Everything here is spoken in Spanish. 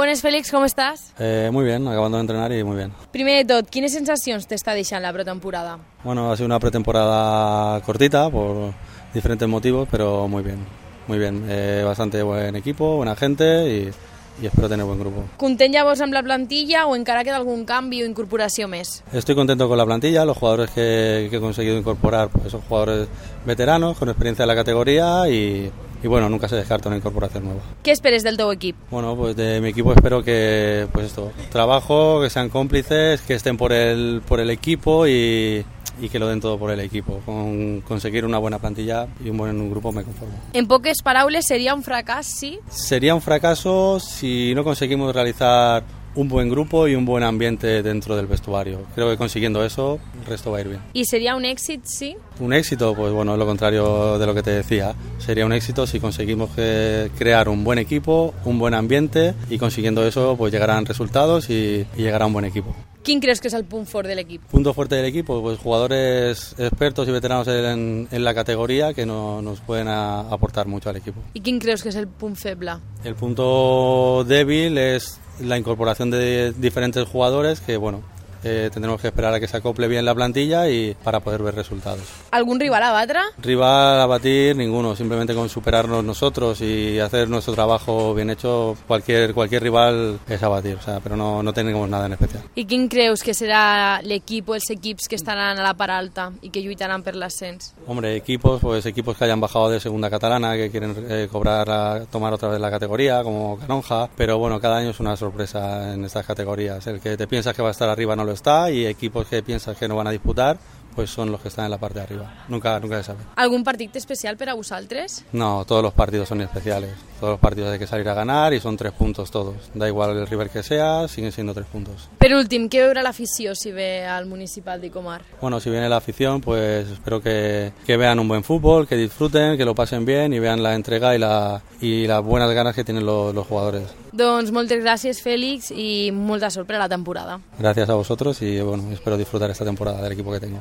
Bones, Fèlix, com estàs? Muy bien, acabando de entrenar y muy bien. Primer de tot, quines sensacions t'està deixant la pretemporada? Bueno, ha sido una pretemporada cortita por diferentes motivos, pero muy bien, muy bien. Bastante buen equipo, buena gente y espero tener buen grupo. Content llavors amb la plantilla o encara queda algun canvi o incorporació més? Estoy contento con la plantilla, los jugadores que he conseguido incorporar pues son jugadores veteranos, con experiencia en la categoría y bueno, nunca se descarta una incorporación nueva. Què esperes del teu equip? Bueno, pues de mi equipo espero que, pues esto, trabajo, que sean cómplices, que estén por el equipo y que lo den todo por el equipo. Con conseguir una buena plantilla y un buen grupo me conformo. En poques paraules, seria un fracàs, sí? Sería un fracaso si no conseguimos realizar un buen grupo y un buen ambiente dentro del vestuario. Creo que consiguiendo eso, el resto va a ir bien. I seria un èxit, sí? Un éxito, pues bueno, es lo contrario de lo que te decía. Sería un éxito si conseguimos crear un buen equipo, un buen ambiente y consiguiendo eso pues llegarán resultados y llegará un buen equipo. Quin creus que és el punt fort de l'equip? Punto fuerte del equipo, pues jugadores expertos y veteranos en la categoría que nos pueden aportar mucho al equipo. I quin creus que és el punt feble? El punto débil es la incorporación de diferentes jugadores que, bueno, tendremos que esperar a que se acople bien la plantilla y para poder ver resultados. Algun rival a batre? Rival a batir ninguno, simplemente con superarnos nosotros y hacer nuestro trabajo bien hecho, cualquier rival es a batir, o sea, pero no tenemos nada en especial. I quin creus que serà l'equip o els equips que estaran a la part alta i que lluitaran per l'ascens? Hombre, equipos que hayan bajado de segunda catalana, que quieren tomar otra vez la categoría, como Canonja, pero bueno, cada año es una sorpresa en estas categorías. El que te piensas que va a estar arriba no lo está y equipos que piensas que no van a disputar pues son los que están en la parte de arriba. Nunca se sabe. Algun partit especial per a vosaltres? No, todos los partidos son especiales. Todos los partidos hay que salir a ganar y son 3 puntos todos. Da igual el rival que sea, siguen siendo 3 puntos. Per últim, què veurà l'afició si ve al municipal d'Icomar? Bueno, si viene la afición, pues espero que vean un buen fútbol, que disfruten, que lo pasen bien y vean la entrega y las buenas ganas que tienen los jugadores. Doncs moltes gràcies, Fèlix, i molta sort per a la temporada. Gracias a vosotros y bueno, espero disfrutar esta temporada del equipo que tengo.